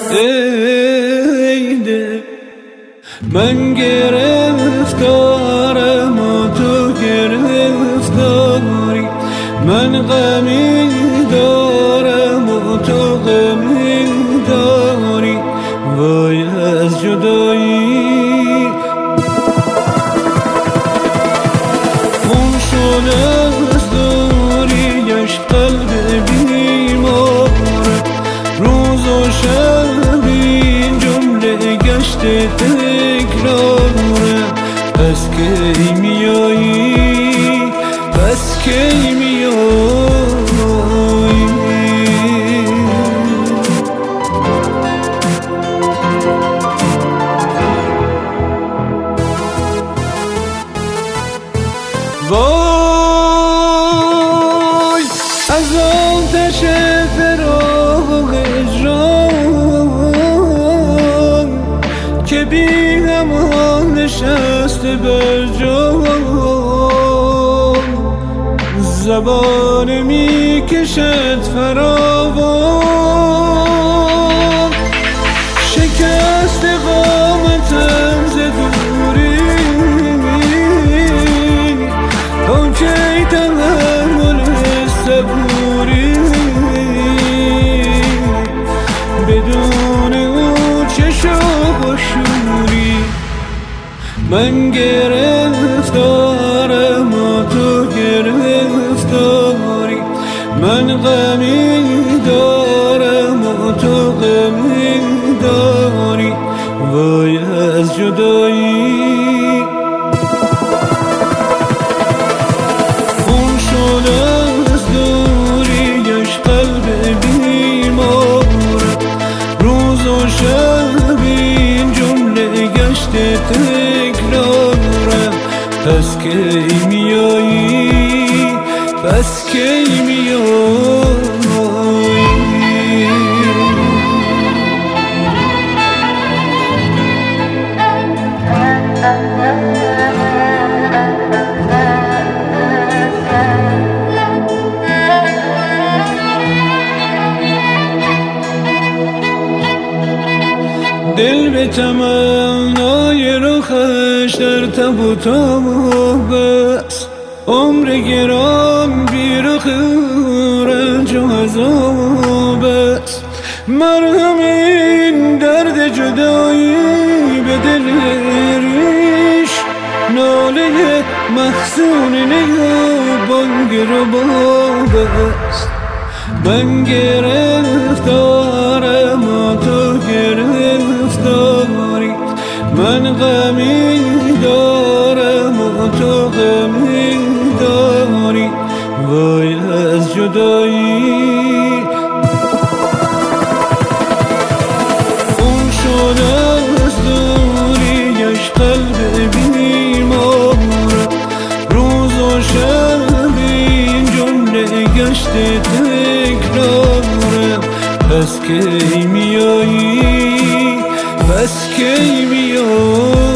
ای دل من گرفتارم و تو گرفتاری، من غمی دارم و تو غمی داری، وای از جدایی خون شده از دوریش قلب بیمار، روز و شب این جمله گشته تکراره، پس کی میایی پس کی میایی. وای از آتش فراق هجران که بی همان نشسته بر جان، زبان می کشد فراوان، شکست قامتم ز دوری، تا کی تحمل صبوری، بدون او چه شوق و شوری، من گرفتارم و تو گرفتاری، من غمی دارم و تو غمی داری، وای از جدایی خون شده از دوریش قلب بیمار، روز و شب این جمله گشته تکراره، پس کی میایی پس کی میایی. دل به تمنای رخش در تب و تاب است، عمر گران بی رخ رنج و عذاب است، مرهم این درد جدایی به دل ریش، ناله محزون نگاه بانگ رباب است، من گرفتارم و تو گرفتاری، من غمی دارم و تو غمی داری، وای از جدایی خون شده از دوریش قلب بیمار، روز و شب این جمله گشته تکراره، پس کی میایی پس کی میایی.